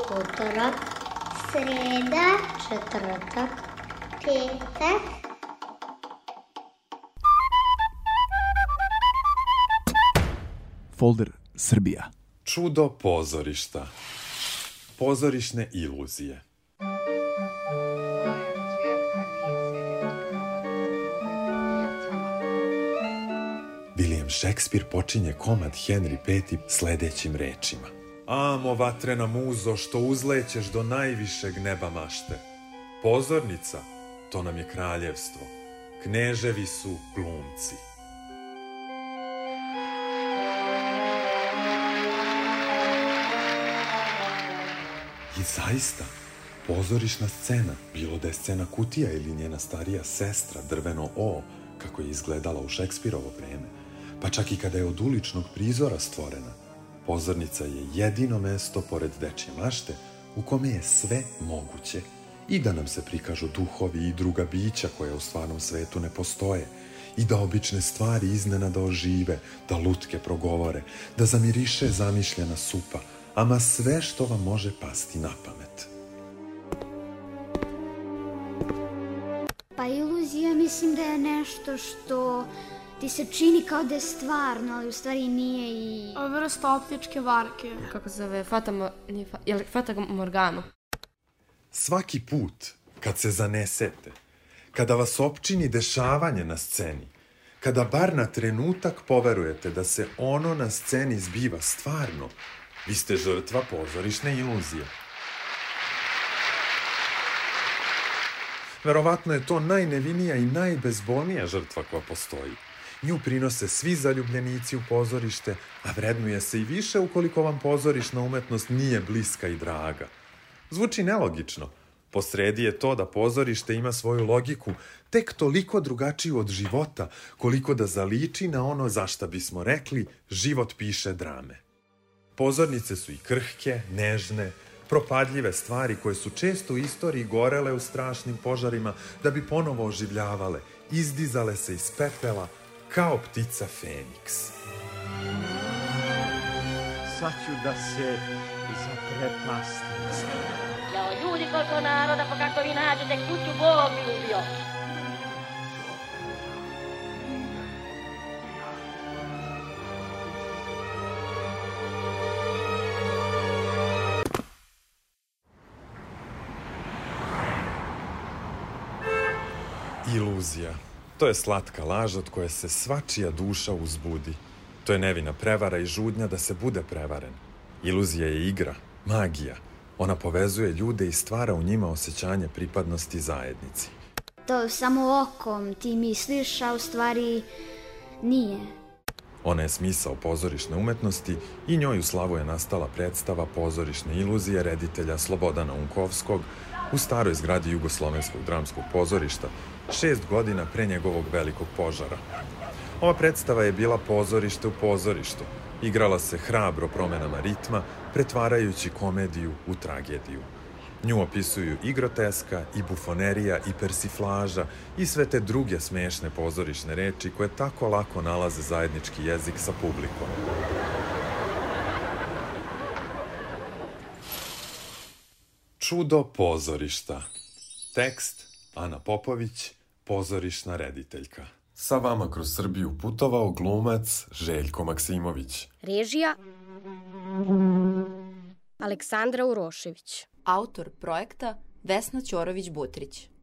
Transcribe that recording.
utorak, sreda, četvrtak, petak. Folder Srbija. Čudo pozorišta. Pozorišne iluzije. William Shakespeare počinje komad Henry V sledećim rečima. Amo, vatrena muzo, što uzlećeš do najvišeg neba mašte. Pozornica, to nam je kraljevstvo. Kneževi su glumci. I zaista, pozorišna scena, bilo da je scena Kutija ili njena starija sestra, drveno O, kako je izgledala u Šekspirovo vreme, pa čak i kada je od uličnog prizora stvorena, pozornica je jedino mesto pored dečje mašte u kome je sve moguće i da nam se prikažu duhovi i druga bića koja u stvarnom svetu ne postoje i da obične stvari iznenada ožive, da lutke progovore, da zamiriše zamišljena supa, ama sve što vam može pasti na pamet. Pa iluzija mislim da je nešto što ti se čini kao da je stvarno, ali u stvari nije i... Vrsta optičke varke. Kako se zove? Fata Morgano. Svaki put kad se zanesete, kada vas opčini dešavanje na sceni, kada bar na trenutak poverujete da se ono na sceni zbiva stvarno, vi ste žrtva pozorišne iluzije. Verovatno je to najnevinija i najbezbolnija žrtva koja postoji. Nju prinose svi zaljubljenici u pozorište, a vrednuje se i više ukoliko vam pozorišna umetnost nije bliska i draga. Zvuči nelogično. Posredi je to da pozorište ima svoju logiku tek toliko drugačiju od života, koliko da zaliči na ono za šta bismo rekli život piše drame. Pozornice su i krhke, nežne, propadljive stvari koje su često u istoriji gorele u strašnim požarima da bi ponovo oživljavale, izdizale se iz pepela kao ptica Feniks. Sad ću da se zaprepastim. Jao, ljudi koliko naroda, pa kako vi nađete kuću Bog ljubio. Iluzija. To je slatka laž od koje se svačija duša uzbudi. To je nevina prevara i žudnja da se bude prevaren. Iluzija je igra, magija. Ona povezuje ljude i stvara u njima osjećanje pripadnosti zajednici. To samo okom ti misliš, a u stvari nije. Ona je smisao pozorišne umetnosti i njoj u slavu je nastala predstava Pozorišne iluzije reditelja Slobodana Unkovskog u staroj zgradi Jugoslovenskog dramskog pozorišta 6 godina pre njegovog velikog požara. Ova predstava je bila pozorište u pozorištu. Igrala se hrabro promenama ritma, pretvarajući komediju u tragediju. Nju opisuju i groteska, i bufonerija, i persiflaža, i sve te druge smešne pozorišne reči koje tako lako nalaze zajednički jezik sa publikom. Čudo pozorišta. Tekst Ana Popović, pozorišna rediteljka. Sa vama kroz Srbiju putovao glumac Željko Maksimović. Režija Aleksandra Urošević. Autor projekta Vesna Ćorović-Butrić.